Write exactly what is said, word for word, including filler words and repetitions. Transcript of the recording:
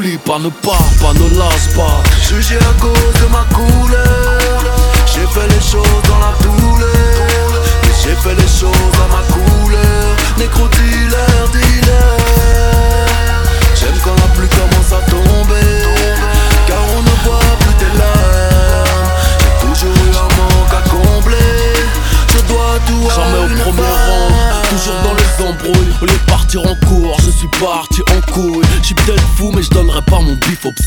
N'oublie pas, ne pars pas, ne lâche pas. Jugé à cause de ma couleur, j'ai fait les choses dans la douleur. Mais j'ai fait les choses à ma couleur. Nécro dealer, dealer. J'aime quand la pluie commence à tomber, car on ne voit plus tes larmes. J'ai toujours eu un manque à combler. Je dois tout à Jamais une au premier femme. rang, toujours dans les embrouilles. Au lieu de partir en cours, je suis parti en couille. J'suis peut-être fou mais je donnerai pas mon bif au psy.